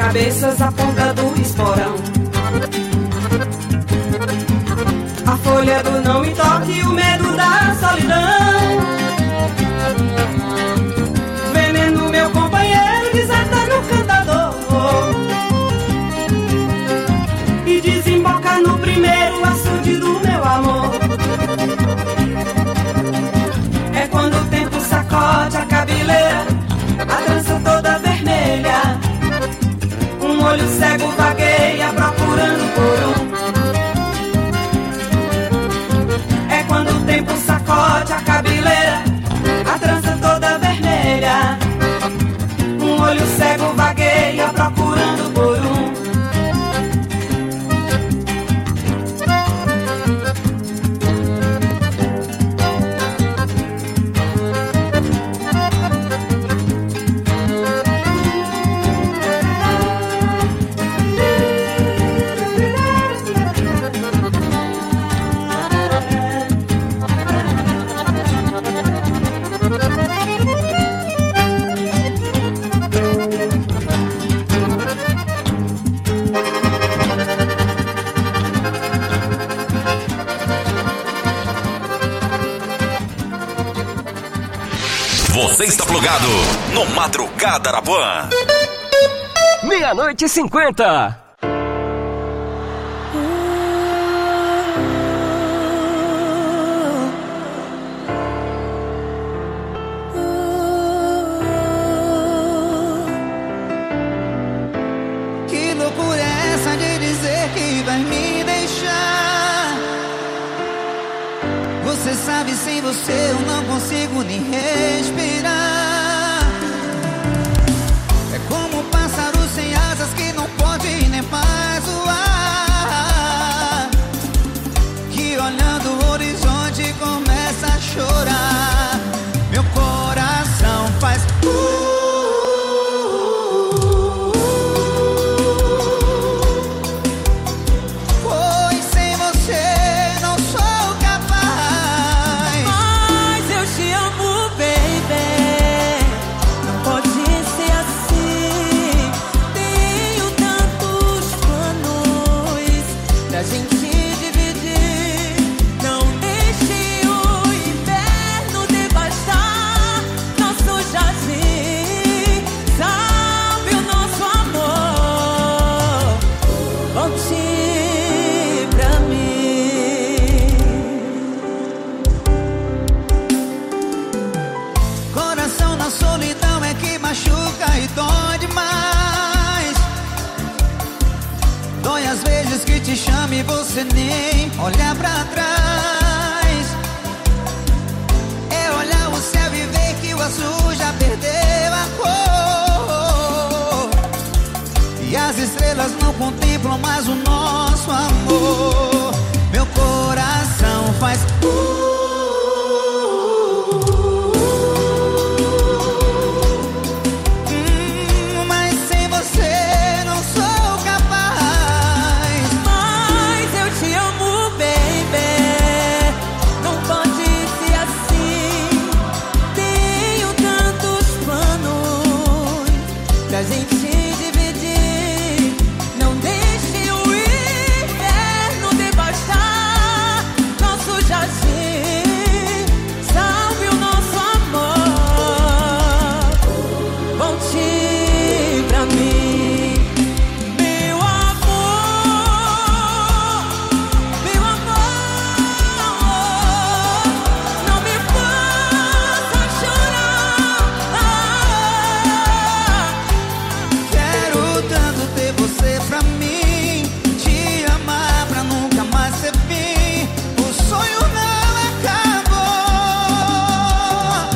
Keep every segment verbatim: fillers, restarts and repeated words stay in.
cabeças à ponta do esporão. A folha do não me toque, o medo da solidão. Veneno, meu companheiro, desata no cantador e desemboca no primeiro açude do meu amor. É quando o tempo sacode a cabeleira, a trança toda vermelha, um olho cego vagueia procurando por um. É quando o tempo sacode a cabeleira, a trança toda vermelha, um olho cego vagueia procurando por um. Você está plugado no Madrugada Arapuã. Meia-noite e cinquenta. Que loucura é essa de dizer que vai me deixar? Você sabe, sem você eu não consigo nem respirar. É como um pássaro sem asas que não pode nem mais voar, que olhando o horizonte começa a chorar. Meu coração faz uh, pois sem você não sou capaz. Mas eu te amo, baby. Não pode ser assim. Tenho tantos planos pra gente dividir. Não deixe o inverno devastar nosso jardim. Salve o nosso amor. Volte pra mim. Coração na solidão é que machuca e dói demais. Dói às vezes que te chama e você nem olha pra trás. É olhar o céu e ver que o azul já perdeu a cor, e as estrelas não contemplam mais o nosso amor. Meu coração faz uh, hum, mas sem você não sou capaz. Mas eu te amo, baby. Não pode ser assim. Tenho tantos planos pra gente dividir. Não deixe o inverno devastar nosso jardim. Salve o nosso amor. Volte pra mim, meu amor, meu amor. Não me faça chorar. Quero tanto ter você pra mim, te amar pra nunca mais ser fim. O sonho não acabou.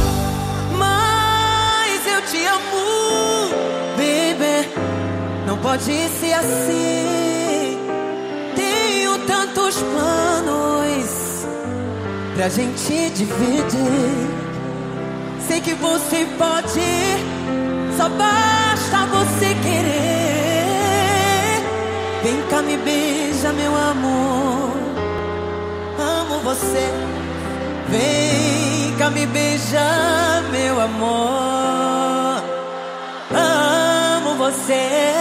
Mas eu te amo, baby. Não pode ser assim. Tenho tantos planos pra gente dividir. Sei que você pode, só basta você querer. Vem cá, me beija, meu amor. Amo você. Vem cá, me beija, meu amor. Amo você. você.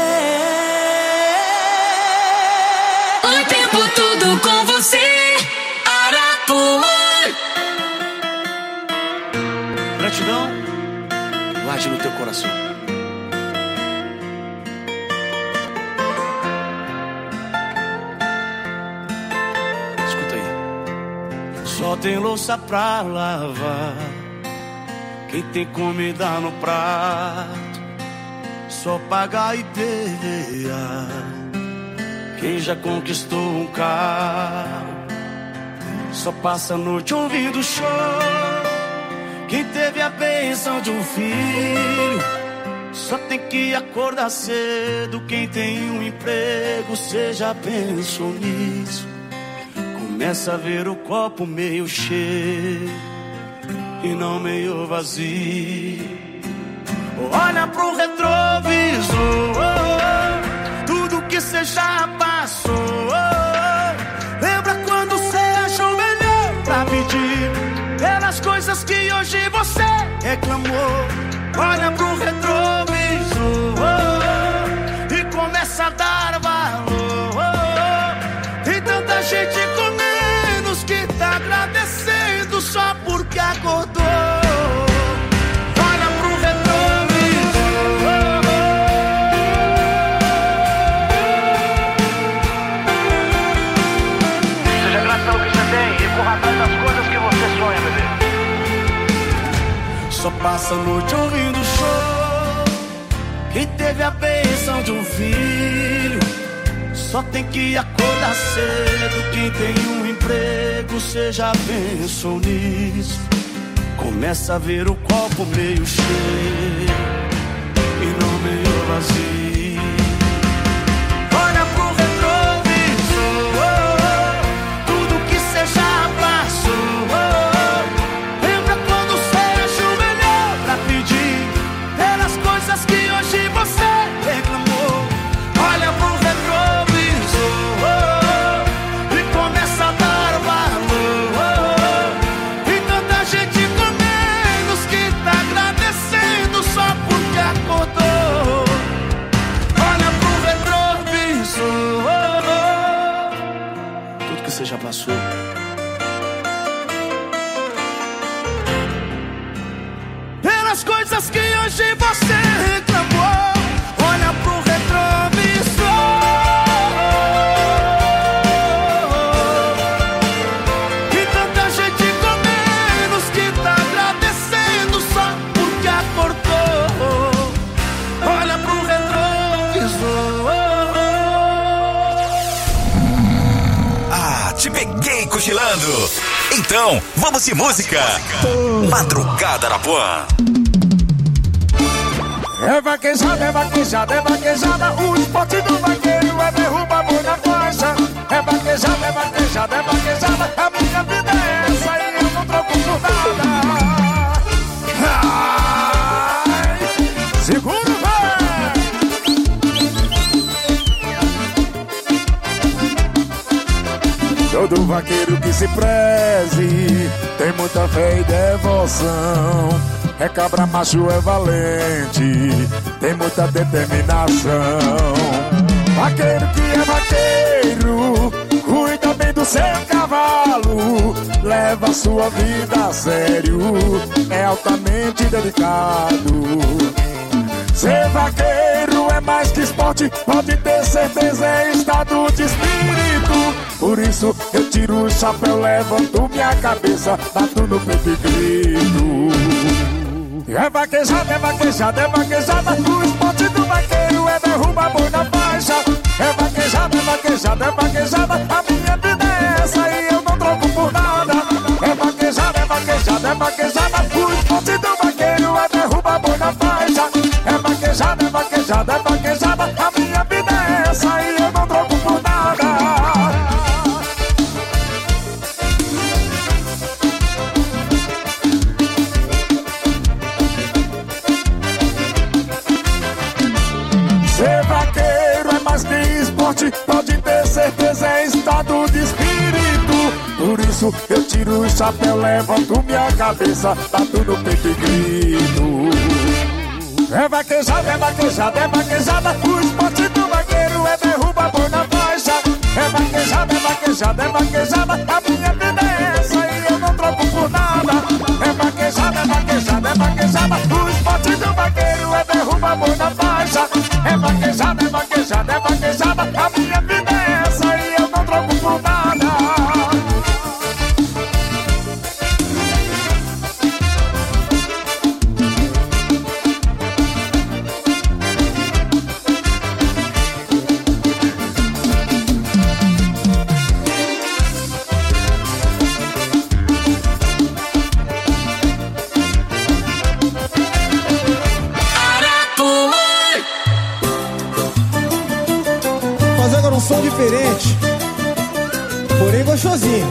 O tempo todo com você, Arapuã. Gratidão, guarde no teu coração. Escuta aí. Só tem louça pra lavar, quem tem comida no prato, só pagar e perder. Quem já conquistou um carro, só passa a noite ouvindo choro. Quem teve a bênção de um filho, só tem que acordar cedo. Quem tem um emprego, cê já pensou nisso? Começa a ver o copo meio cheio e não meio vazio. Olha pro retrovisor, tudo que cê já passou. Lembra quando cê achou melhor pra pedir pelas coisas que hoje você reclamou? Olha pro retrovisor e começa a dar valor. Tem tanta gente com menos que tá agradecendo só porque acordou. Só passa a noite ouvindo show. Quem teve a bênção de um filho, só tem que acordar cedo. Quem tem um emprego, cê já pensou nisso? Começa a ver o copo meio cheio e não meio vazio. Olha pro retrovisor, tudo que cê já passou. Que hoje você reclamou. Olha pro retrovisor e começa a dar valor. Tem tanta gente com menos que tá agradecendo só porque acordou. Olha pro retrovisor, tudo que você já passou. Pelas coisas que hoje você reclamou. Olha pro retrovisor e tanta gente com menos que tá agradecendo só porque acordou. Olha pro retrovisor. Ah, te peguei cochilando. Então, vamos de música. Madrugada Arapuã. É vaquejada, é vaquejada, é vaquejada. O esporte do vaqueiro é derrubar boi na faixa. É vaquejada, é vaquejada, é vaquejada. A minha vida é essa e eu não troco por nada. Ai, segura, vai! Todo vaqueiro que se preze tem muita fé e devoção. É cabra macho, é valente, tem muita determinação. Vaqueiro que é vaqueiro, cuida bem do seu cavalo, leva a sua vida a sério, é altamente delicado. Ser vaqueiro é mais que esporte, pode ter certeza, é estado de espírito. Por isso eu tiro o chapéu, levanto minha cabeça, bato no peito e grito. É vaquejada, é vaquejada, é vaquejada. O esporte do vaqueiro é derrubar boi na faixa. É vaquejada, é vaquejada, é vaquejada. A minha vida é essa e eu não troco por nada. É vaquejada, é vaquejada, é vaquejada. O esporte do vaqueiro é derrubar boi na faixa. É vaquejada, é vaquejada, é vaquejada. A minha vida é essa e eu não troco por nada. Ser vaqueiro é mais que esporte, pode ter certeza, é estado de espírito. Por isso eu tiro o chapéu, levanto minha cabeça, bato no peito e grito. É vaquejada, é vaquejada, é vaquejada. amor na faixa. É vaquejada, é vaquejada, é vaquejada. A minha vida é essa e eu não troco por nada. Um som diferente, porém gostosinho.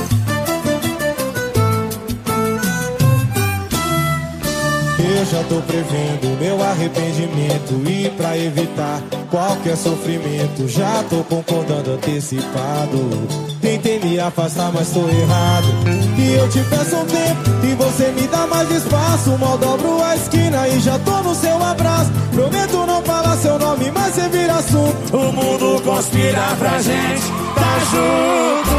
Eu já tô prevendo meu arrependimento e pra evitar qualquer sofrimento já tô concordando antecipado. Tentei me afastar, mas tô errado. E eu te peço um tempo e você me dá mais espaço. Mal dobro a esquina e já tô no seu abraço. Prometo não falar seu nome, mas você vira assunto. O mundo conspira pra gente tá junto.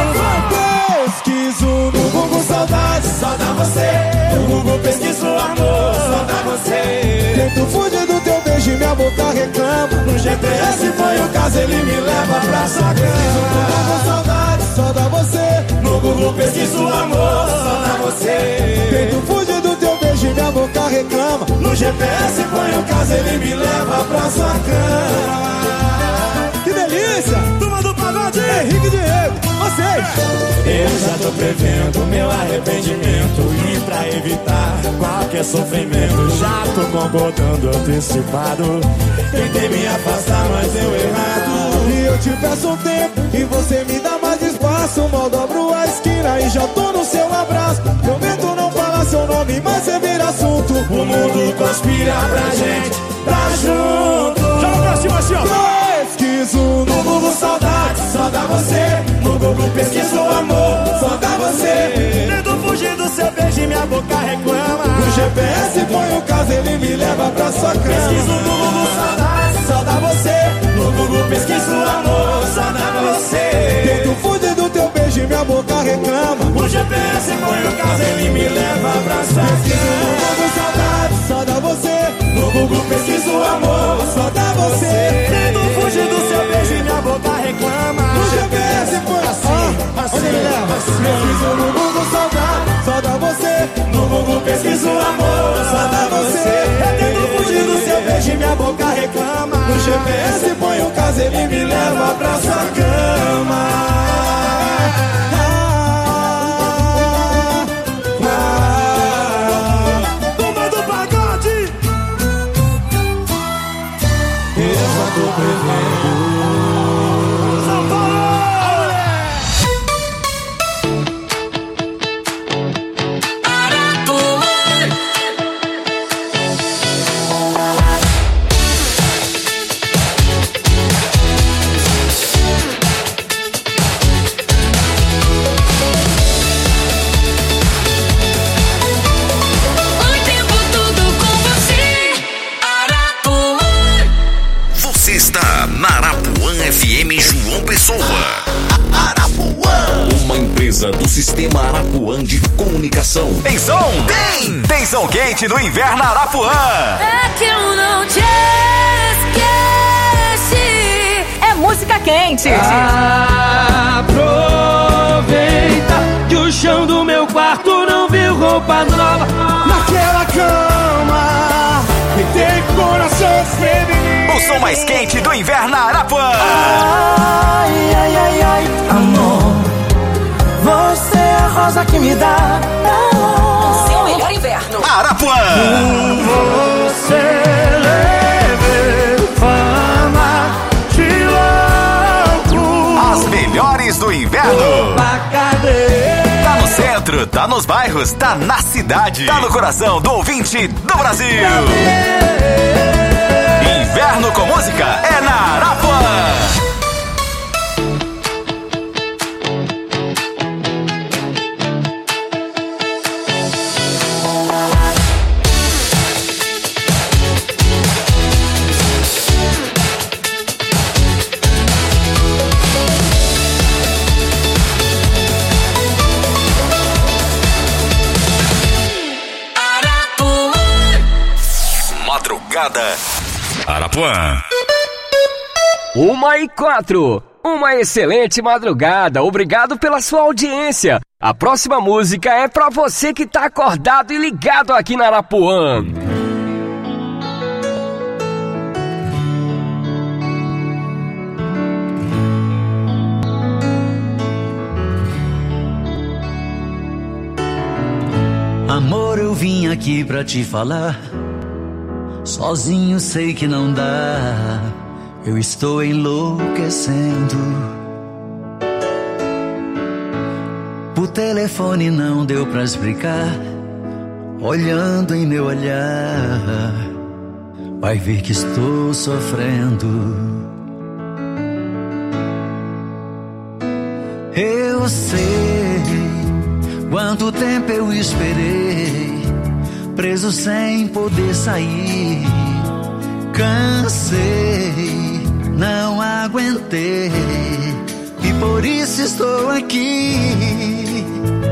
Pesquiso no Google saudade, só dá você. No Google pesquiso amor, só dá você. Tento fugir do teu beijo e minha boca reclama. No G P S foi o caso, ele me leva pra sua cama. Saudade, só dá você. No Google pesquiso amor, só dá você. Tento fugir do teu beijo e minha boca reclama. No G P S foi o caso, ele me leva pra sua cama. Que delícia! Turma do Pagode, Henrique e Diego, vocês! Eu já tô prevendo meu arrependimento e pra evitar qualquer sofrimento já tô concordando antecipado. Tentei me afastar, mas deu errado. E eu te peço um tempo e você me dá mais espaço. Mal dobro a esquina e já tô no seu abraço. Prometo não falar seu nome, mas você vira assunto. O mundo conspira pra gente tá junto. Joga pra cima assim, ó. Pesquiso no Google saudade, só dá você. No Google pesquiso amor, só dá você. Tento fugir do seu beijo e minha boca reclama. No G P S põe o caso, ele me leva pra sua cama. Pesquiso no Google saudade, só dá você. No Google pesquiso amor, só dá você. Tento fugir do teu beijo e minha boca reclama. No G P S põe o caso, ele me leva pra sua cama. No Google saudade, só dá você. No Google pesquiso amor, só dá você. Tento fugir do seu beijo e minha boca reclama. No G P S põe assim, assim, onde ele leva? Pesquiso no Google saudade, só dá você. No Google pesquiso amor, só dá você. Tento fugir do seu beijo e minha boca reclama. No G P S põe o caso, ele me leva pra sua cama. Do Sistema Arapuã de Comunicação. Tem som? Tem! Tem som quente no Inverno Arapuã. É que eu não te esqueci. É música quente. Aproveita que o chão do meu quarto não viu roupa nova. Naquela cama que tem coração feminino. O som mais quente do Inverno Arapuã. Ai, ai, ai, ai, amor. Você é a rosa que me dá amor. Seu melhor inverno. Arapuã. Você leve fama de louco. As melhores do inverno. Tá no centro, tá nos bairros, tá na cidade. Tá no coração do ouvinte do Brasil. Inverno com música é na Arapuã. Madrugada Arapuã. Uma e quatro. Uma excelente madrugada. Obrigado pela sua audiência. A próxima música é pra você que tá acordado e ligado aqui na Arapuã. Amor, eu vim aqui pra te falar. Sozinho sei que não dá. Eu estou enlouquecendo. Por telefone não deu pra explicar. Olhando em meu olhar, vai ver que estou sofrendo. Eu sei quanto tempo eu esperei, preso sem poder sair. Cansei, não aguentei, e por isso estou aqui.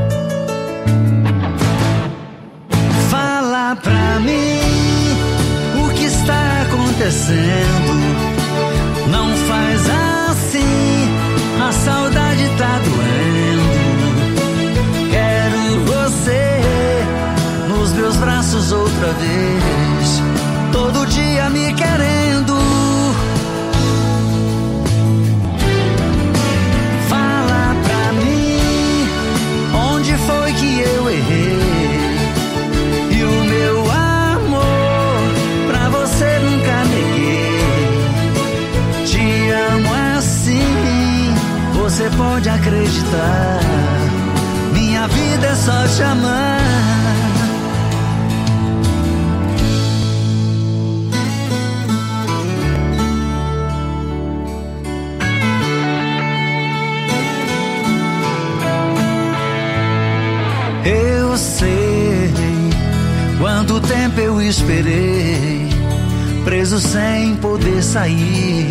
Fala pra mim o que está acontecendo. Não faz assim, a saudade tá doendo. Quero você nos meus braços outra vez, todo dia me querendo. Fala pra mim onde foi que eu errei, e o meu amor pra você nunca neguei. Te amo assim, você pode acreditar. Minha vida é só te amar. Eu sei quanto tempo eu esperei, preso sem poder sair.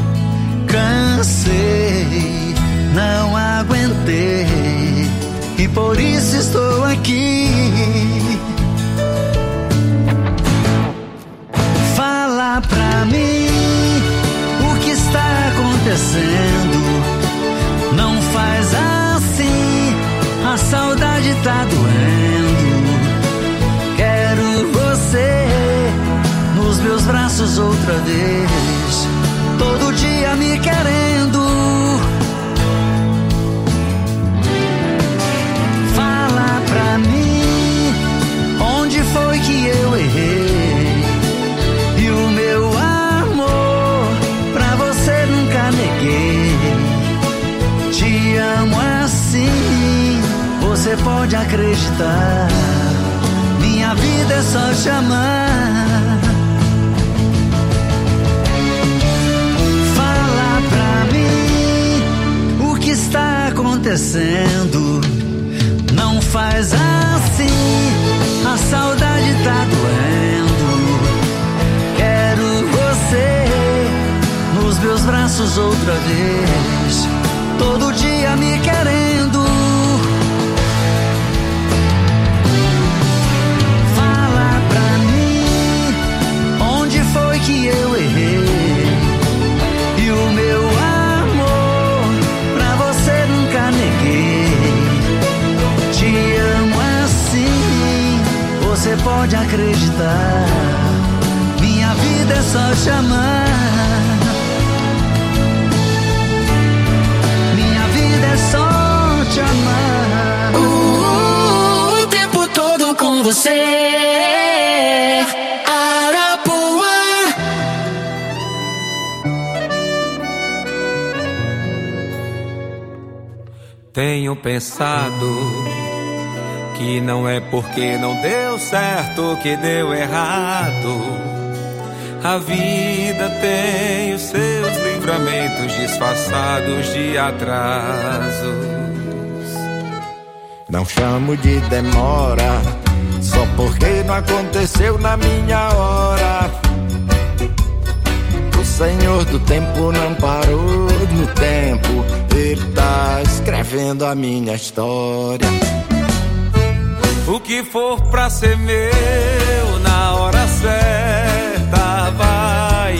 Cansei, não aguentei, e por isso estou aqui. Fala pra mim o que está acontecendo. Não faz assim, a saudade tá doendo. Quero você nos meus braços outra vez, todo dia me querendo. Fala pra mim onde foi que eu errei, e o meu amor pra você nunca neguei. Te amo assim, você pode acreditar. Minha vida é só te amar. Fala pra mim o que está acontecendo. Não faz assim, a saudade tá doendo. Quero você nos meus braços outra vez, todo dia me querendo. Fala pra mim onde foi que eu errei, e o meu amor pra você nunca neguei. Te amo assim, você pode acreditar. Minha vida é só te amar. Minha vida é só te amar. Uh, o tempo todo com você, Arapuã. Tenho pensado que não é porque não deu certo que deu errado. A vida tem os seus livramentos disfarçados de atrasos. Não chamo de demora só porque não aconteceu na minha hora. O Senhor do tempo não parou no tempo, Ele tá escrevendo a minha história. O que for pra ser meu na hora certa vai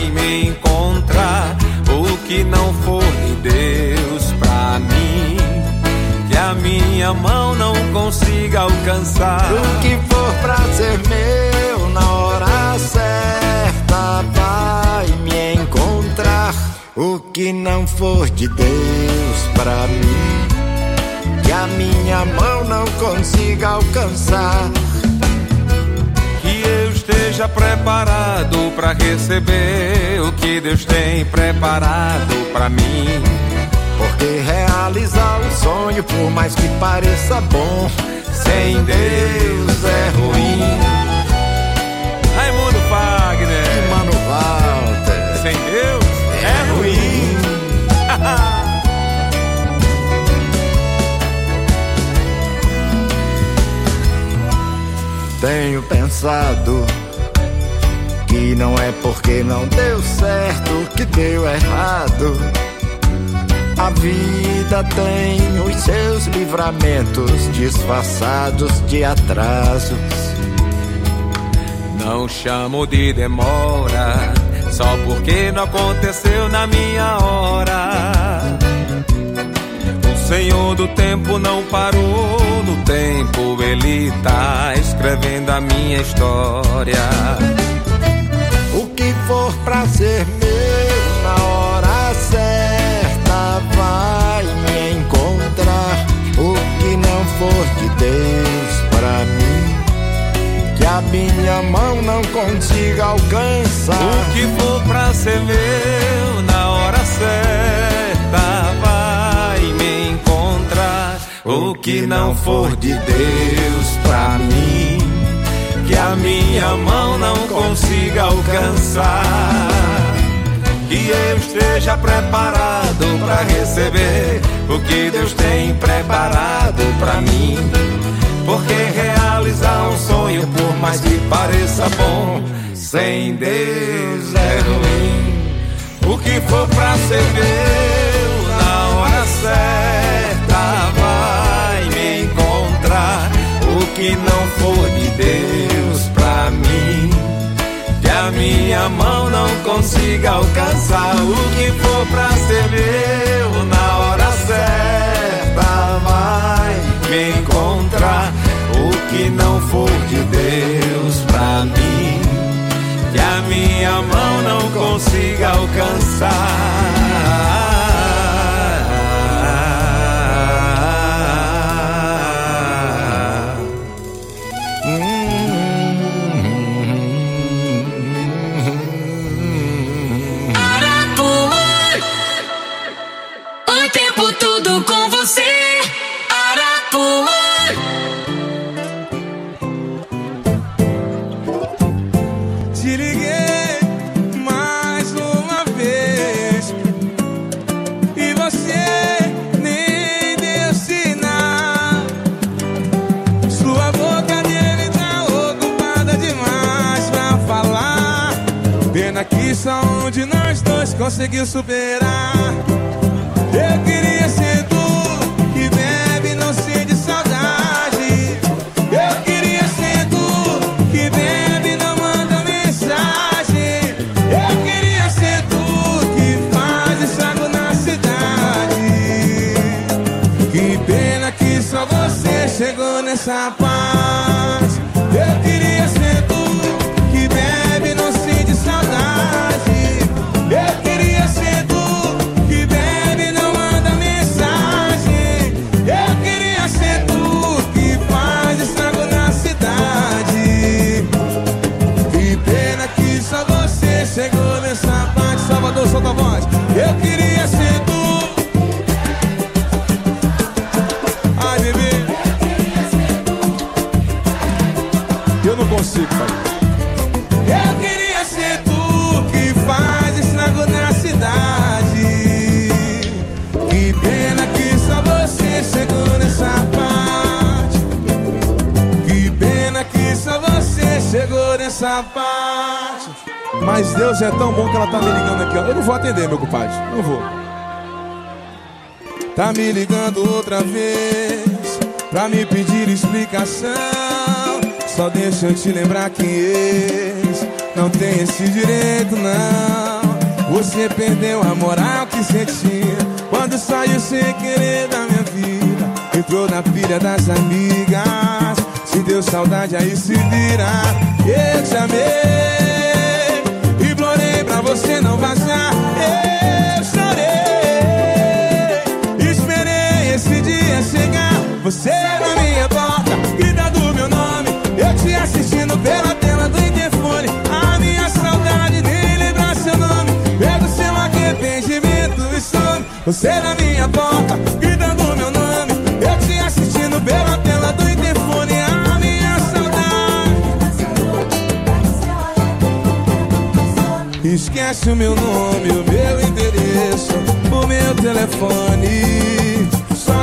alcançar. O que for pra ser meu na hora certa vai me encontrar. O que não for de Deus pra mim, que a minha mão não consiga alcançar. Que eu esteja preparado pra receber o que Deus tem preparado pra mim. Porque realizar um sonho, por mais que pareça bom, sem Deus é ruim. Raimundo Fagner e Mano Walter, sem Deus é, é ruim. Tenho pensado que não é porque não deu certo que deu errado. A vida tem os seus livramentos disfarçados de atrasos. Não chamo de demora só porque não aconteceu na minha hora. O Senhor do tempo não parou no tempo, Ele tá escrevendo a minha história. O que for pra ser meu na hora certa vai me encontrar. O que não for de Deus pra mim, que a minha mão não consiga alcançar. O que for pra ser meu na hora certa vai me encontrar. O que não for de Deus pra mim, que a minha mão não consiga alcançar. Que eu esteja preparado pra receber o que Deus tem preparado pra mim. Porque realizar um sonho, por mais que pareça bom, sem Deus é ruim. O que for pra ser meu na hora certa vai me encontrar. O que não for de Deus pra mim, que a minha mão não consiga alcançar. O que for pra ser meu na hora certa vai me encontrar. O que não for de Deus pra mim, que a minha mão não consiga alcançar. O tempo todo com você, Arapuã. Te liguei mais uma vez e você nem deu sinal. Sua boca dele tá ocupada demais pra falar. Pena que só um de nós dois conseguiu superar. Eu queria ser tu, que bebe não sente saudade. Eu queria ser tu, que bebe não manda mensagem. Eu queria ser tu, que faz estrago na cidade. Que pena que só você chegou nessa parte. Eu queria ser tu, que bebe não sente saudade. Eu queria ser tu, chegou nessa parte. Salvador, solta a voz. Eu queria ser tu. Ai, bebê, eu não consigo, pai. Eu queria ser tu, que faz estrago na cidade. Que pena que só você chegou nessa parte. Que pena que só você chegou nessa parte. Mas Deus é tão bom que ela tá me ligando aqui, ó. Eu não vou atender, meu compadre, não vou. Tá me ligando outra vez pra me pedir explicação. Só deixa eu te lembrar que ex não tem esse direito, não. Você perdeu a moral que você tinha quando saiu sem querer da minha vida. entrou na pilha das amigas. Se deu saudade aí se vira. Eu te amei, implorei pra você não vazar. Eu chorei, esperei esse dia chegar. Você na minha porta, gritando meu nome, eu te assistindo pela tela do interfone. A minha saudade nem lembrar seu nome, pego seu arrependimento e some. Você na minha porta, gritando meu nome, eu te assistindo pela tela do interfone. A minha saudade. Esquece o meu nome, o meu endereço, o meu telefone. Só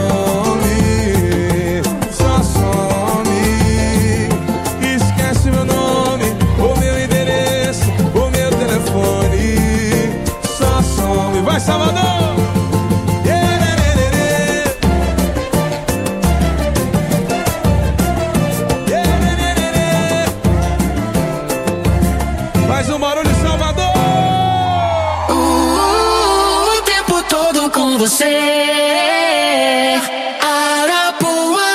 some, só some. Esquece meu nome, o meu endereço, o meu telefone. Só some. Vai, Salvador! Faz um barulho, Salvador! Uh, o tempo todo com você, Arapuã.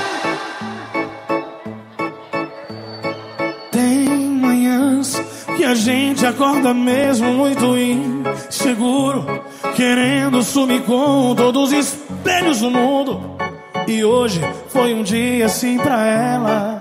Tem manhãs que a gente acorda mesmo muito inseguro, querendo sumir com todos os espelhos do mundo. E hoje foi um dia assim pra ela.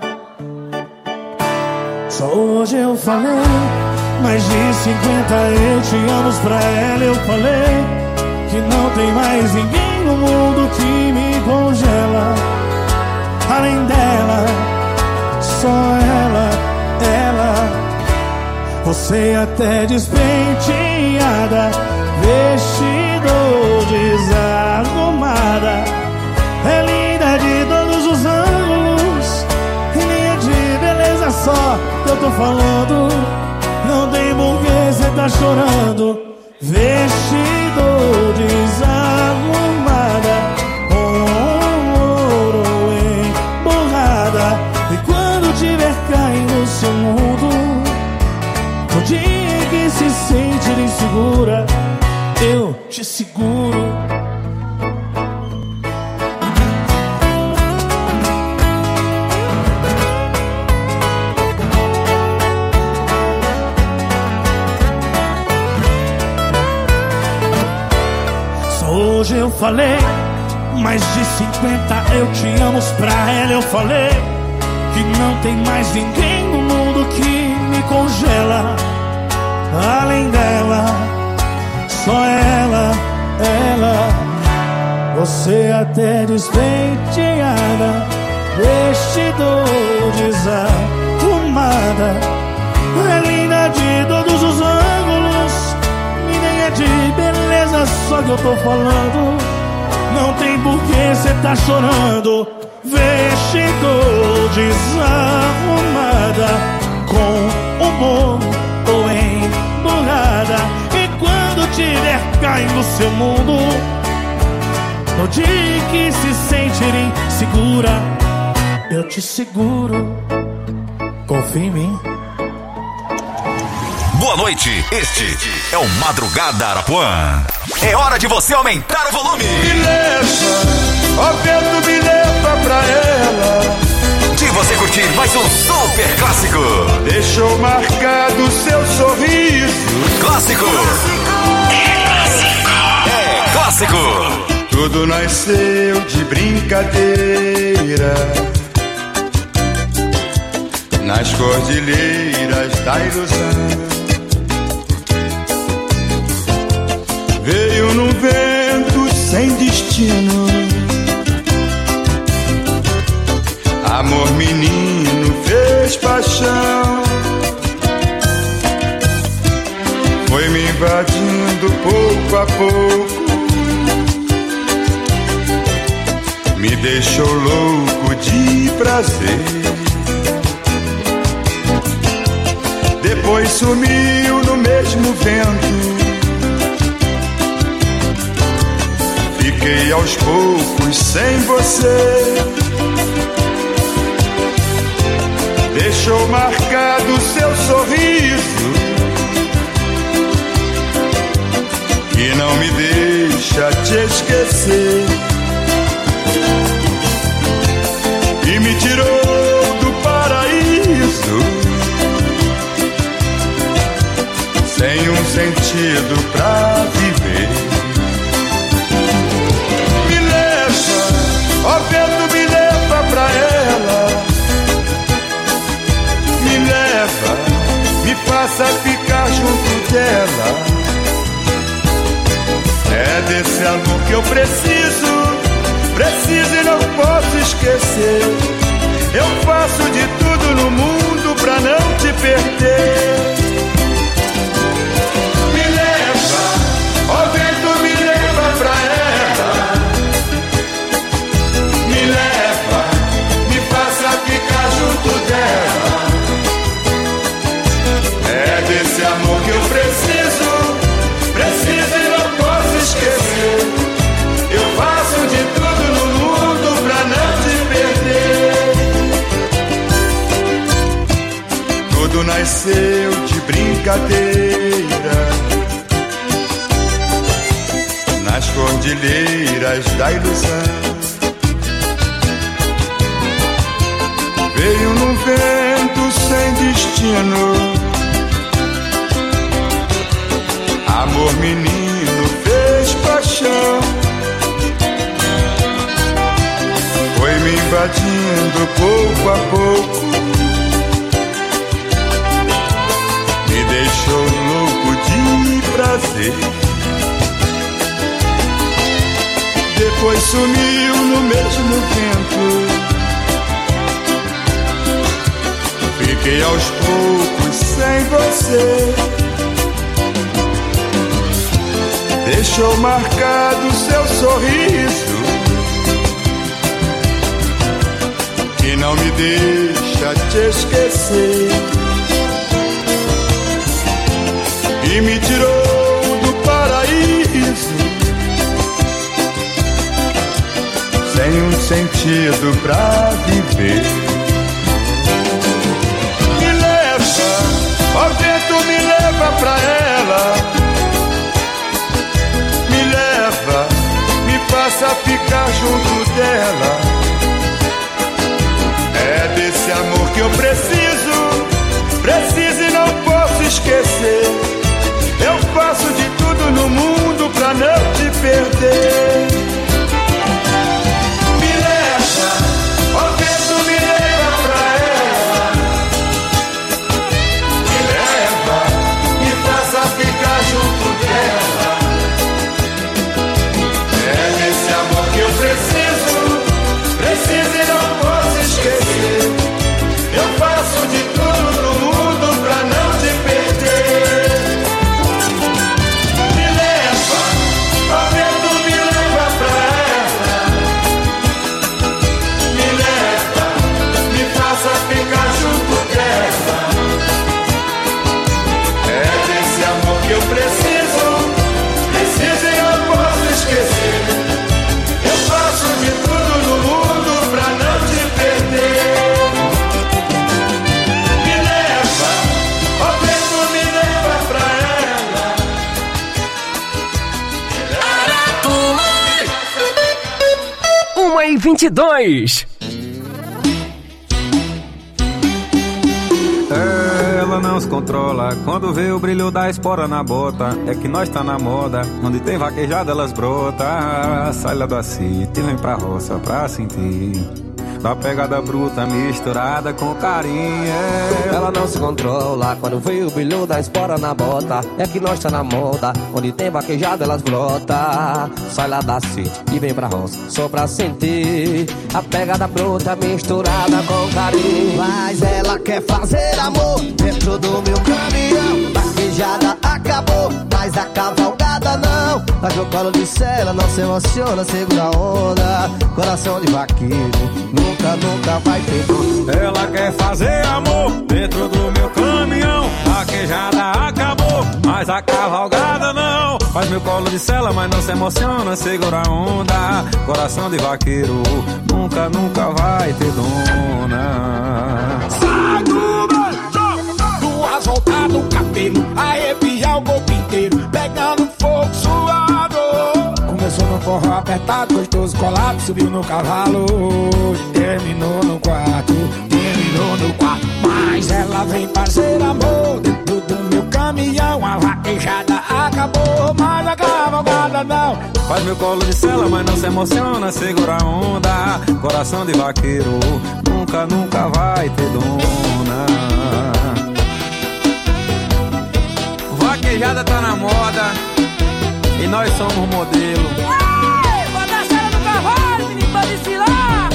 Só hoje eu falei mais de cinquenta eu te amo pra ela. Eu falei que não tem mais ninguém no mundo que me congela. Além dela, só ela, ela. Você até despenteada, vestido desarrumada, é linda de todos os ângulos, e nem é de beleza só que eu tô falando. Não tem por que cê tá chorando. Vestido desarrumada, com ouro emborrada. E quando tiver caindo seu mundo, no dia que se sentir insegura, eu te seguro. Hoje eu falei mais de cinquenta eu te amo pra ela. Eu falei que não tem mais ninguém no mundo que me congela. Além dela, só ela, ela. Você até despenteada, vestido desarrumada, é linda de todos os ângulos, e nem é de beleza só que eu tô falando. Não tem por que cê tá chorando. Vestido desarrumada, com humor ou emburrada. E quando tiver caindo seu mundo, no dia que se sentir insegura, eu te seguro. Confia em mim. Boa noite, este é o Madrugada Arapuã. É hora de você aumentar o volume. Me leva, ó vento, me leva pra ela. De você curtir mais um super clássico. Deixou marcado seu sorriso. Clássico. É clássico. É clássico. Tudo nasceu de brincadeira nas cordilheiras da ilusão. Veio no vento sem destino, amor menino fez paixão. Foi me invadindo pouco a pouco, me deixou louco de prazer. Depois sumiu no mesmo vento, fiquei aos poucos sem você. Deixou marcado seu sorriso, que não me deixa te esquecer. sem um sentido pra viver. Me leva, ó vento, me leva pra ela. Me leva, me faça ficar junto dela. É desse amor que eu preciso, preciso e não posso esquecer. Eu faço de tudo no mundo pra não te perder. Me leva, ó vento, me leva pra ela. Me leva, me faça ficar junto dela. É desse amor que eu preciso, preciso e não posso esquecer. Eu faço de tudo no mundo pra não te perder. Tudo nasceu de brincadeira nas cordilheiras da ilusão. Veio num vento sem destino. Amor menino fez paixão. Foi me invadindo pouco a pouco. Me deixou louco de prazer. Depois sumiu no mesmo vento. Fiquei aos poucos sem você. Deixou marcado seu sorriso, que não me deixa te esquecer. E me tirou do paraíso, sem um sentido pra viver. Me leva, ó vento, me leva pra ela. Me leva, me faça ficar junto dela. É desse amor que eu preciso, preciso e não posso esquecer. Eu faço de tudo no mundo pra não te perder. Me leva, ó vento, me leva pra ela. Me leva, me faça ficar junto dela. É desse amor que eu preciso, preciso e não posso esquecer. Eu faço de tudo no mundo pra não te perder. Me leva, ó vento, me leva pra ela. Me leva, me faça ficar junto dela. É desse amor que eu preciso, preciso e não posso esquecer. Eu faço de tudo no mundo pra não te perder. Me leva, ó vento, me leva pra ela. uma e vinte e dois. Ela não se controla quando vê o brilho da espora na bota. É que nós tá na moda, onde tem vaquejada elas brota. Sai lá da city, vem pra roça pra sentir da pegada bruta misturada com carinho. Ela não se controla quando vê o brilho da espora na bota. É que nós tá na moda, onde tem vaquejada elas brota. Sai lá da city e vem pra roça só pra sentir a pegada bruta misturada com carinho. Mas ela quer fazer amor dentro do meu caminhão. Vaquejada acabou, mas a cavalgada não. Mas no colo de cela não se emociona, segura a onda. Coração de vaqueiro nunca, nunca vai ter dor. Ela quer fazer amor dentro do meu caminhão. Vaquejada acabou, mas a cavalgada não. Faz meu colo de cela, mas não se emociona, segura a onda. Coração de vaqueiro nunca, nunca vai ter dona. Sai do meu duas voltas no cabelo, arrepiar o corpo inteiro, pegando fogo suado. Começou no forró apertado, gostoso colado, subiu no cavalo e terminou no quarto, terminou no quarto. Mas ela vem fazer amor dentro do meu carro. caminhão. A vaquejada acabou, mas a cavalgada não. Faz meu colo de cela, mas não se emociona, segura a onda. Coração de vaqueiro, nunca, nunca vai ter dona. Vaquejada tá na moda e nós somos modelo. Ei, bota a cela no cavalo, menino, pode desfilar.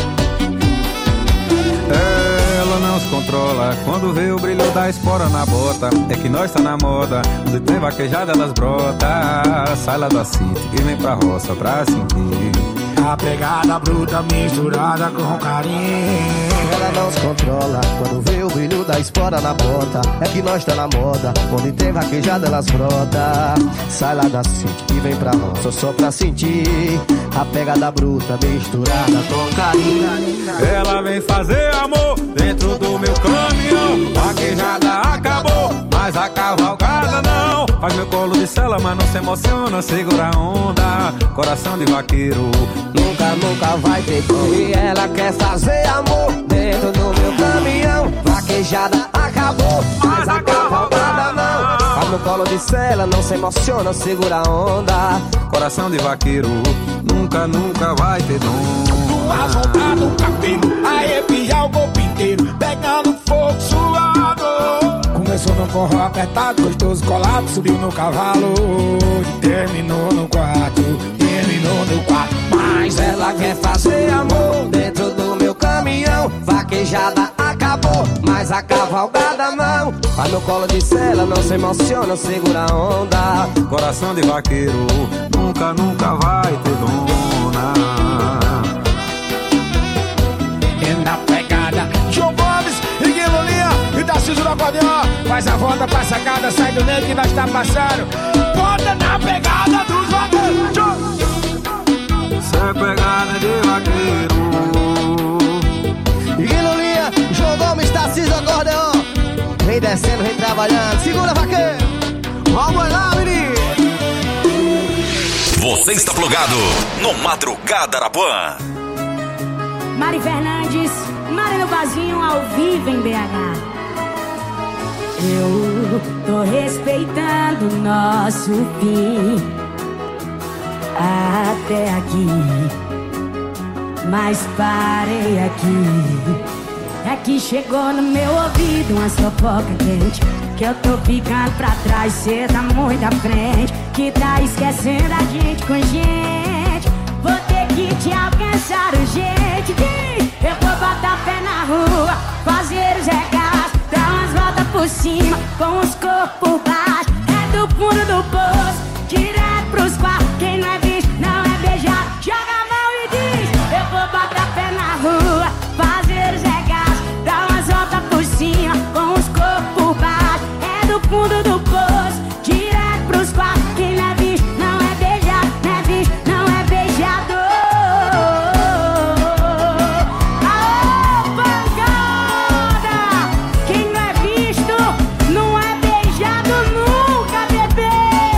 Ela não se controla quando vê o brilho da espora na bota. É que nós tá na moda, onde tem vaquejada elas brota. Sai lá da cita e vem pra roça pra sentir a pegada bruta misturada com carinho. Ela não se controla quando vê o brilho da espora na bota. É que nós tá na moda, onde tem vaquejada elas brota. Sai lá da city e vem pra roça só pra sentir a pegada bruta misturada com carinho. Ela vem fazer amor dentro do meu caminhão. Vaquejada acabou, mas a cavalgada não. Faz meu colo de cela, mas não se emociona, segura a onda. Coração de vaqueiro, nunca, nunca vai ter dor. E ela quer fazer amor dentro do meu caminhão. Vaquejada acabou, mas a cavalgada não. Faz meu colo de cela, não se emociona, segura a onda. Coração de vaqueiro, nunca, nunca vai ter dor. As voltas no cabelo, arrepiar o corpo inteiro, pegando fogo suado. Começou no forró apertado, gostoso colado, subiu no cavalo e terminou no quarto, terminou no quarto. Mas ela quer fazer amor dentro do meu caminhão. Vaquejada acabou, mas a cavalgada não. Faz no colo de cela, não se emociona, segura a onda. Coração de vaqueiro, nunca, nunca vai ter dona. E na pegada, João Gomes e Guilulinha e Tarcísio do acordeão. Faz a volta pra sacada, sai do meio que nós tá passando. Bota na pegada dos vaqueiros. Cê é pegada de vaqueiro. Guilulinha, João Gomes, Tarcísio do acordeão. Vem descendo, vem trabalhando. Segura, vaqueiro. Vamos lá, menino. Você está plugado no Madrugada Arapuã. Mari Fernandes, Mari no Barzinho, ao vivo em B H. Eu tô respeitando o nosso fim até aqui, mas parei aqui. É que chegou no meu ouvido uma fofoca quente, que eu tô ficando pra trás, cê tá muito à frente, que tá esquecendo a gente com gente. Vou ter que te alcançar urgente. Eu vou botar pé na rua, fazer os regaços, dar umas voltas por cima, com os corpos por baixo. É do fundo do poço, direto pros quartos. Quem não é visto, não é beijado. Joga a mão e diz: eu vou botar pé na rua, fazer os regaços, dar umas voltas por cima, com os corpos por baixo. É do fundo do poço, direto pros quartos. Quem não é visto, não é beijado, não é visto, não é beijado. Aô, pancada! Quem não é visto, não é beijado nunca, bebê.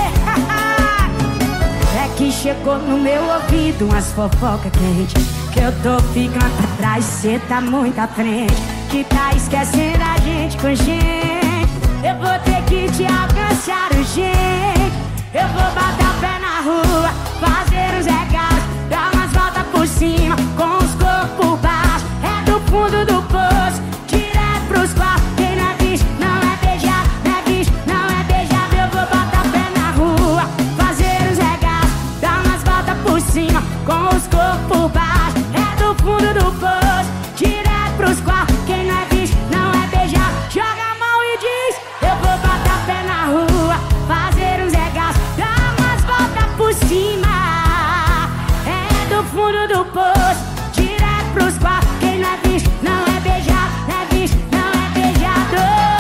É que chegou no meu ouvido umas fofoca quente, que eu tô ficando pra trás, cê tá muito à frente, que tá esquecendo a gente com gente. Eu vou ter que te alcançar urgente. Eu vou botar o pé na rua, fazer os regaços, dar umas voltas por cima, com os corpos por baixo. É do fundo do poço, direto pros quartos. Quem não é visto, não é beijado, não é visto, não é beijado. Eu vou botar o pé na rua, fazer os regaços, dar umas voltas por cima, com os corpos por baixo. É do fundo do poço, direto pros quartos. Quem não é visto, não é beijado. Joga a mão e diz: eu vou botar o pé na rua, fazer uns regaços, dar umas voltas por cima. É do fundo do poço, direto pros quartos. Quem não é visto, não é beijado, não é visto, não é beijado.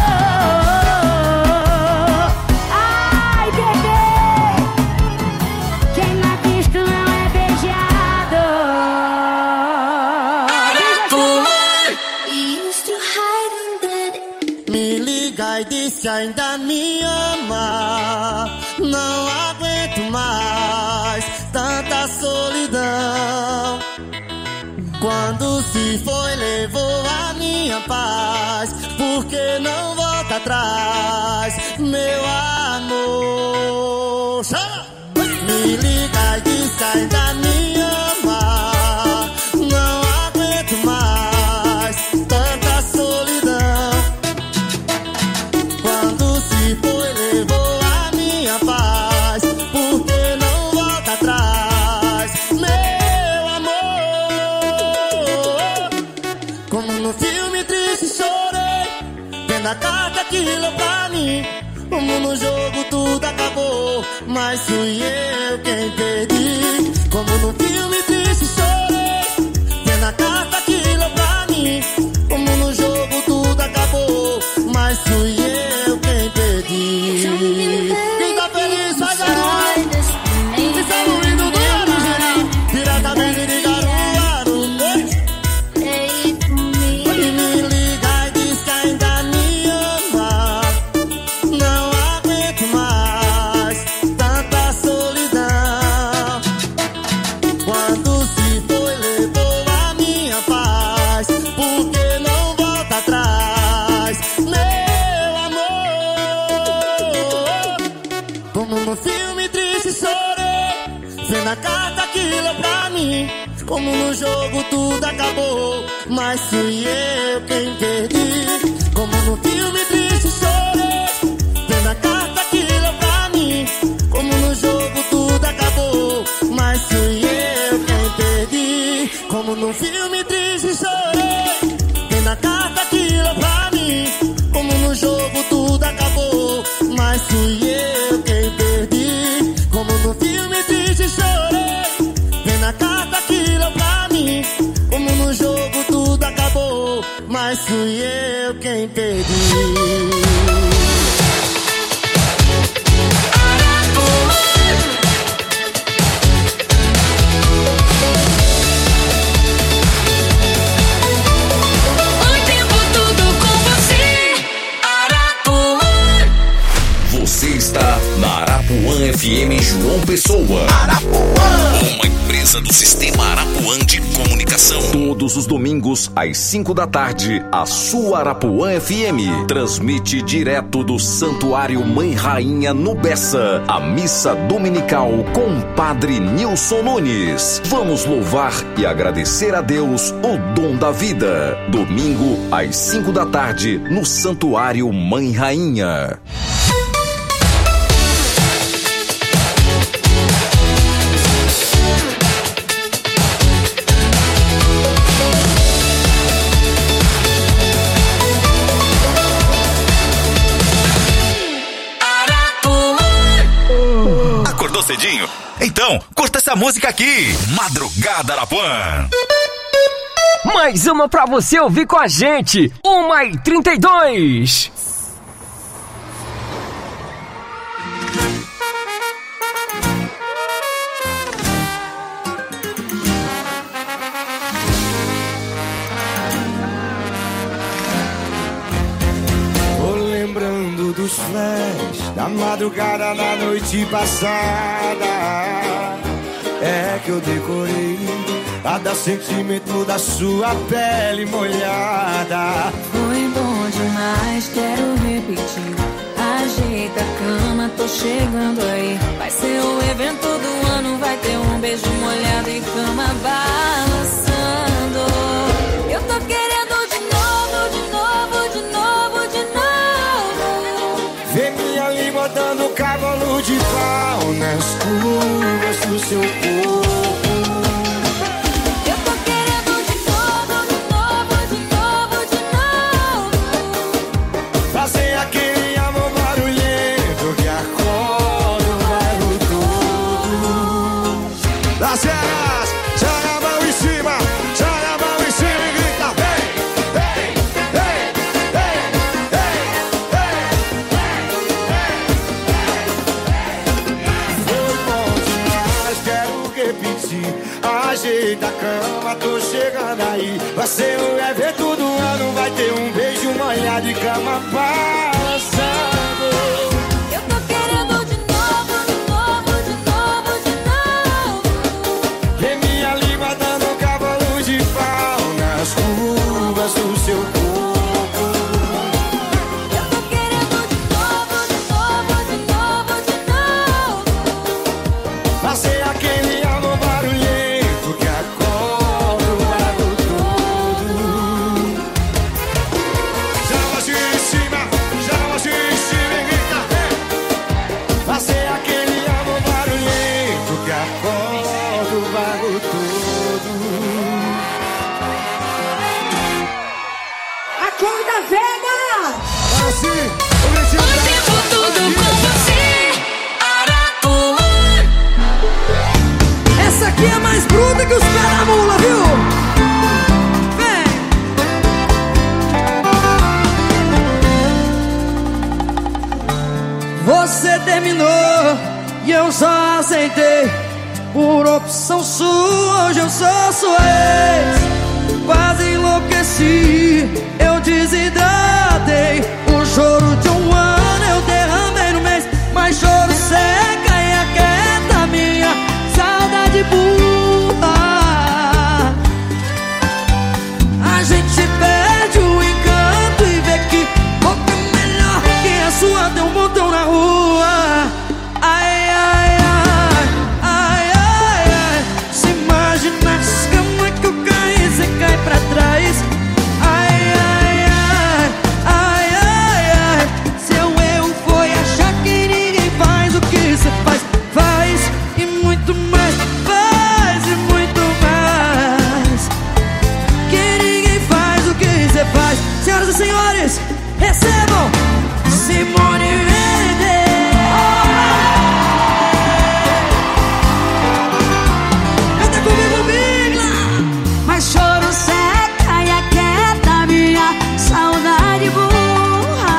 Ai, bebê, quem não é visto, não é beijado. Me liga e diz que ainda me ama. Não aguento mais tanta solidão. Quando se foi, levou a minha paz. Por que não volta atrás, meu amor? amor, chama! Me liga e diz que ainda me ama. Não aguento mais tanta solidão. Quando se foi, levou a minha paz. Por que não volta atrás, meu amor? Como no filme triste chorei, vendo a carta que leu pra mim. Como no jogo tudo acabou, mas fui eu quem perdi. Como no filme triste chorei, vendo a carta que leu pra mim. Como no jogo tudo acabou, mas fui eu quem perdi. Quem tá feliz faz a luz. Isso é o hino do Guarani, diretamente de Caruaru. E me liga e diz que ainda me ama. Não aguento mais tanta solidão. Quando se foi, levou a minha paz. Por que não volta atrás, meu amor? Como no filme triste chorei, vendo a carta que leu pra mim. Como no jogo tudo acabou, mas fui eu quem perdi. Como no filme triste chorei, vendo a carta que leu pra mim. Como no jogo tudo acabou, mas fui eu quem perdi. Como no filme triste chorei, vendo a carta que leu pra mim. Como no jogo tudo acabou, mas fui eu quem perdi. Como no filme triste chorei, vendo a carta que leu pra mim. Como no jogo tudo acabou, mas fui eu quem perdi. Você está na Arapuã F M João Pessoa. Arapuã, uma empresa do Sistema Arapuã de Comunicação. Todos os domingos às cinco da tarde, a sua Arapuã F M transmite direto do Santuário Mãe Rainha no Bessa, a missa dominical com Padre Nilson Nunes. Vamos louvar e agradecer a Deus o dom da vida. Domingo às cinco da tarde no Santuário Mãe Rainha. Acordou cedinho? Então, curta essa música aqui, Madrugada Arapuã. Mais uma pra você ouvir com a gente, uma e trinta e dois. Tô lembrando dos flash da madrugada da noite passada. É que eu decorei cada sentimento da sua pele molhada. Foi bom demais, quero repetir. Ajeita a cama, tô chegando aí. Vai ser o evento do ano, vai ter um beijo molhado e cama balançando. Eu tô querendo de novo, de novo, de novo, de novo. Vê minha língua dando cavalo de pau nas curvas do seu corpo. Ajeita a cama, tô chegando aí. Vai ser o evento do ano, vai ter um beijo molhado e cama balançando. Eu tô querendo de novo, de novo, de novo, de novo. Vê minha língua dando cavalo de pau nas curvas do seu corpo. Eu tô querendo de novo, de novo, de novo, de novo. melodia mais bruta que os pés da mula, viu? Vem! Você terminou e eu só aceitei. Por opção sua, hoje eu sou sua ex. Quase enlouqueci, eu desidratei. O choro de um ano eu derramei no mês. Mas choro seca e aquieta minha saudade burra. A gente perde o encanto e vê que boca melhor que a sua tem um montão na rua. Ai, ai, ai, ai, ai, ai. Se imagina as camas que eu caí, cê cai pra trás. Ai, ai, ai, ai, ai, ai. Seu erro foi achar que ninguém faz o que cê faz. Faz e muito mais, faz e muito mais. Que ninguém faz o que cê faz. Senhoras e senhores, recebam Simone Mendes. Canta comigo, Bigla. Mas choro seca e aquieta minha saudade burra.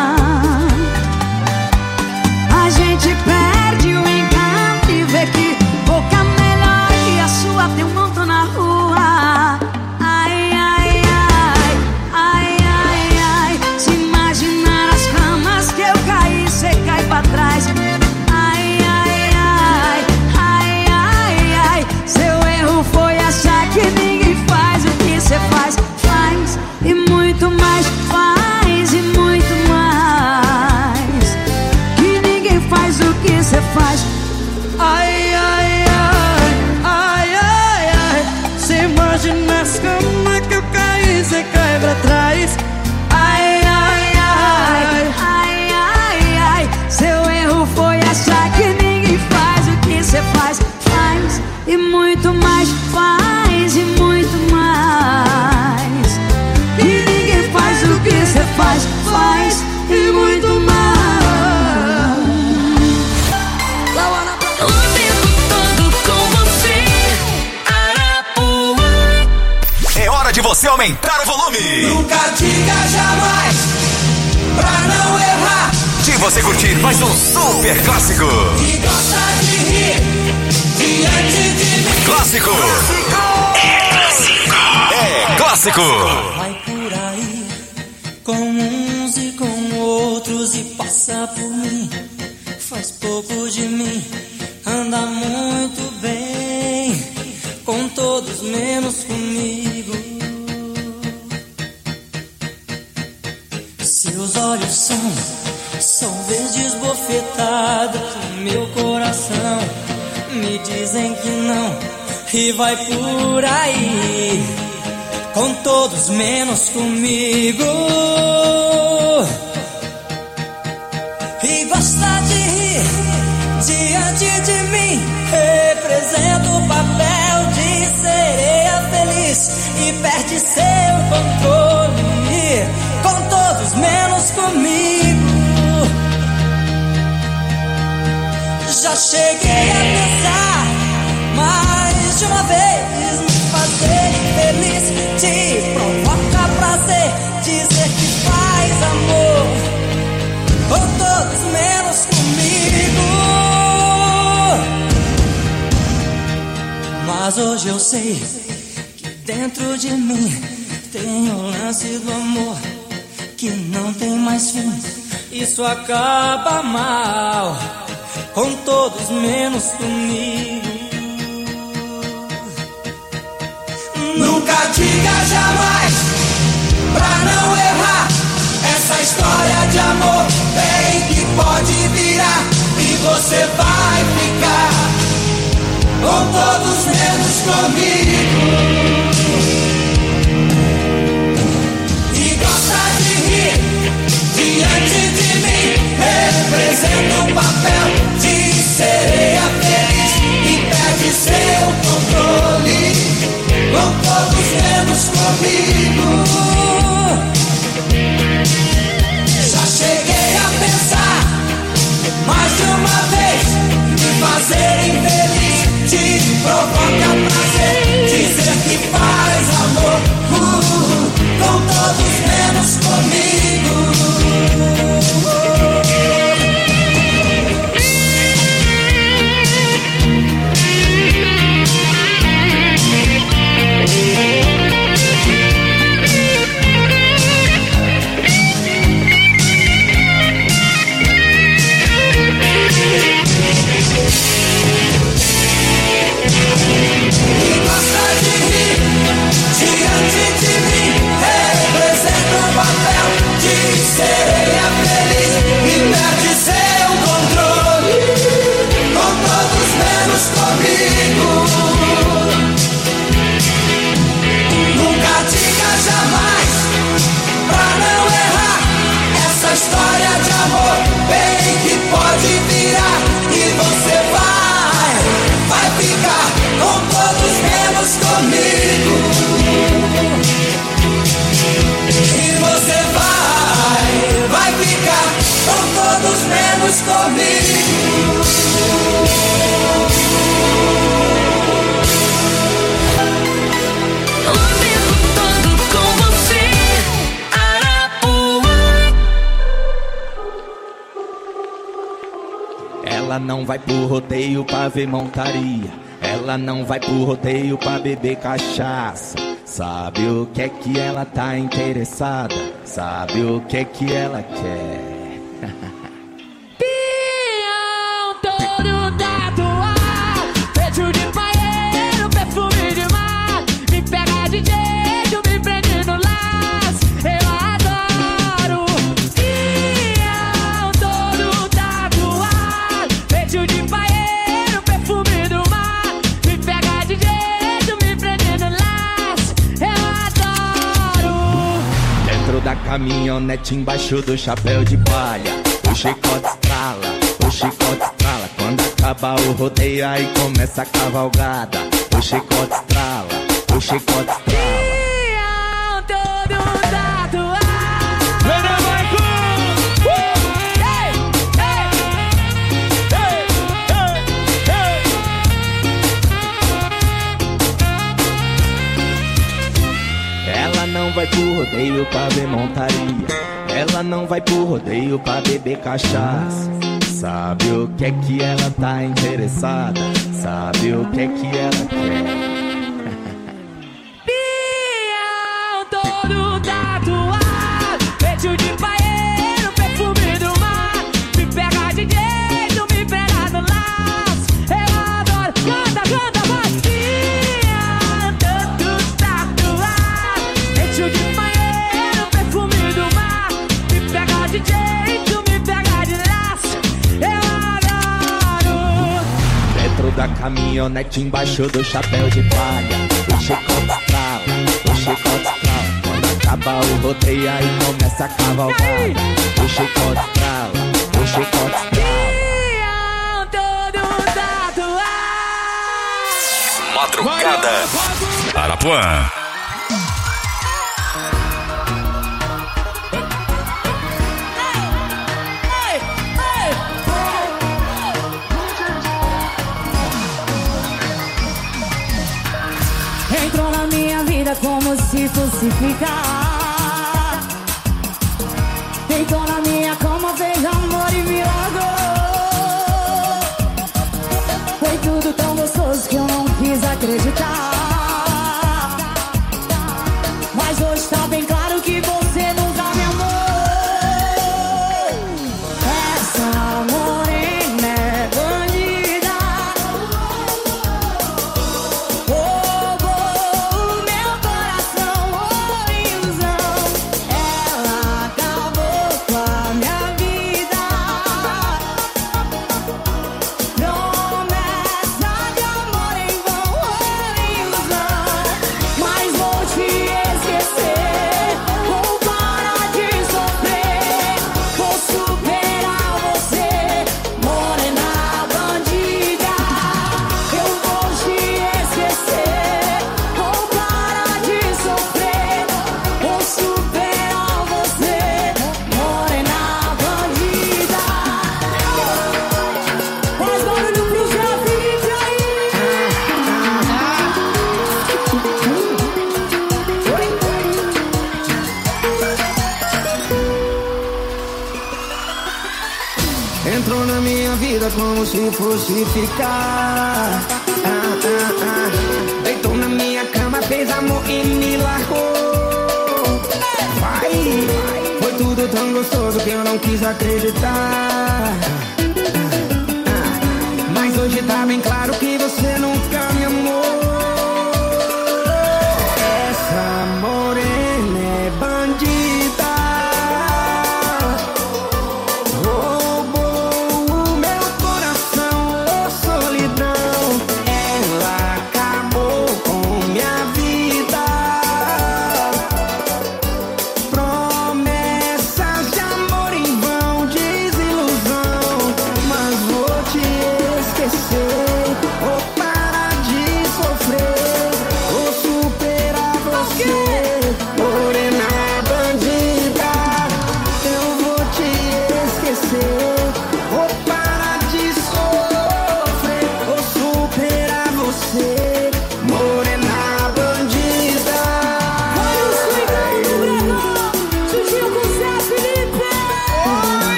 A gente perde o encanto e vê que boca melhor que a sua tem um montão na rua. Ai, ai, ai, ai, ai, ai. Se imaginar as camas que eu caí, cê cai pra trás. Ai, ai, ai, ai, ai, ai. Seu erro foi achar que ninguém faz o que cê faz. Faz e muito mais, faz e muito mais. Que ninguém faz o que cê faz. Ai, ai, ai, ai, ai, ai. Se imagina as camas que eu caí, cê cai pra trás. Ai, ai, ai, Ai, ai, ai. Seu erro foi achar que ninguém faz o que cê faz. Faz e muito mais, faz e muito mais. Que ninguém faz o que cê faz. Faz e muito mais. O tempo todo com você, Arapuã. É hora de você aumentar o volume. Nunca diga jamais pra não errar. De você curtir mais um super clássico. E gosta de rir diante de mim. Clássico. É clássico. É clássico. Vai por aí com uns e com outros e passa por mim. Faz pouco de mim, anda muito bem com todos menos comigo. Seus olhos são, são verdes bofetadas no meu coração. Me dizem que não e vai por aí com todos menos comigo. E gosta de rir diante de mim. Representa o papel de sereia feliz e perde seu controle com todos menos comigo. Já cheguei a pensar mais de uma vez me fazer feliz. Te provoca prazer dizer que faz amor com todos menos comigo. Mas hoje eu sei que dentro de mim tem o lance do amor que não tem mais fim. Isso acaba mal com todos menos comigo. Nunca diga jamais pra não errar. Essa história de amor bem que pode virar e você vai ficar com todos menos comigo. E gosta de rir diante de mim. Representa um papel de sereia feliz e perde seu controle com todos menos comigo. Já cheguei a pensar mais de uma vez me fazer infeliz. Te provoca comigo. Nunca diga jamais, pra não errar. Essa história de amor bem que pode virar. E você vai, vai ficar com todos menos comigo. E você vai, vai ficar com todos menos comigo. O tempo todo com você, Arapuã. Ela não vai pro rodeio pra ver montaria. Ela não vai pro rodeio pra beber cachaça. Sabe o que é que ela tá interessada? Sabe o que é que ela quer? Pião todo tatuado, peito de banheiro, perfume de mar. Me pega de jeito, me prende no laço, eu adoro. Pião todo tatuado, peito de banheiro, perfume do mar. Me pega de jeito, me prende no laço, eu adoro. Dentro da caminhonete, embaixo do chapéu de palha, o chicote estrala, o chicote estrala. Quando acaba o rodeio, aí começa a cavalgada. O chicote estrala, o chicote estrala. Pião todo tatuado. Ela não vai pro rodeio pra ver montaria. Ela não vai pro rodeio pra beber cachaça. Sabe o que é que ela tá interessada? Sabe o que é que ela quer? Pião todo tatuado, peito de banheiro, perfume do mar. Me pega de jeito, me pega no laço, eu adoro. Canta, canta, vai. Pião todo tatuado, peito de banheiro, perfume do mar. Me pega de jeito, me pega de laço, eu adoro. Dentro da caminhonete, embaixo do chapéu de palha, o chicote estrala, o chicote estrala. Quando acaba o rodeio, aí começa a cavalgada. O chicote estrala, o chicote estrala. Pião todo tatuado. Madrugada Arapuã. Entrou na minha vida como se fosse ficar. Deitou na minha cama, fez amor e me largou. Foi tudo tão gostoso que eu não quis acreditar. Mas hoje tá bem claro que você nunca me amou. Essa morena é bandida. Entrou na minha vida como se fosse ficar. Ah, ah, ah. Deitou na minha cama, fez amor e me largou. Vai, foi tudo tão gostoso que eu não quis acreditar. Mas hoje tá bem claro que você nunca me amou. Essa morena é bandida. Roubou o meu coração, oh solidão.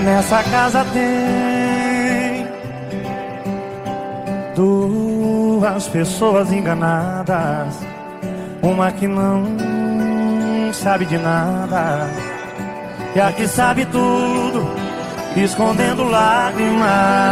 Nessa casa tem duas pessoas enganadas, uma que não sabe de nada e a que sabe tudo, escondendo lágrimas.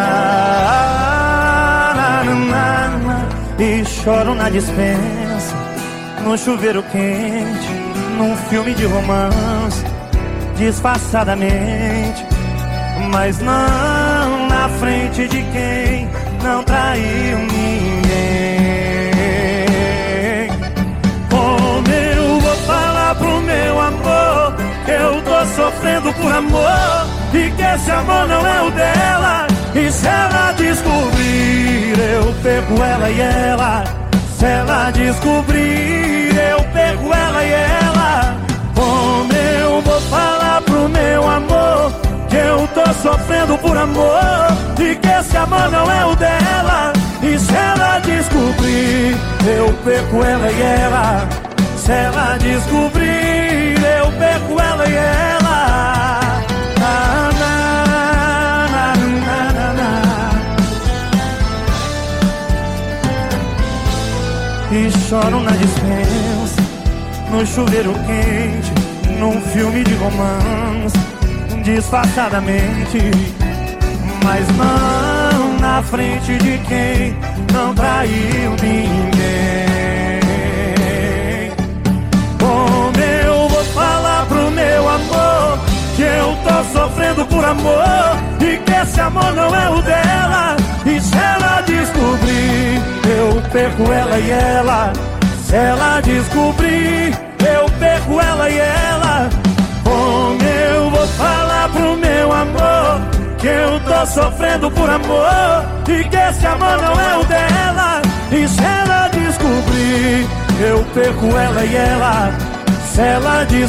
E choro na dispensa, no chuveiro quente, num filme de romance, disfarçadamente, mas não na frente de quem não traiu ninguém. Como eu vou falar pro meu amor que eu tô sofrendo por amor e que esse amor não é o dela? E se ela descobrir, eu pego ela e ela. Se ela descobrir, eu pego ela e ela. Como eu vou falar pro meu amor que eu tô sofrendo por amor e que esse amor não é o dela? E se ela descobrir, eu pego ela e ela. Se ela descobrir, eu pego ela e ela. Na, na, na, na, na, na. E choro na dispensa, no chuveiro quente, num filme de romance, disfarçadamente, mas não na frente de quem não traiu ninguém. Como eu vou falar pro meu amor que eu tô sofrendo por amor e que esse amor não é o dela? E se ela descobrir, eu perco ela e ela. Se ela descobrir, eu perco ela e ela. Como eu vou falar pro meu amor que eu tô sofrendo por amor e que esse amor não é o dela? E se ela descobrir, eu perco ela e ela. Se ela descobrir,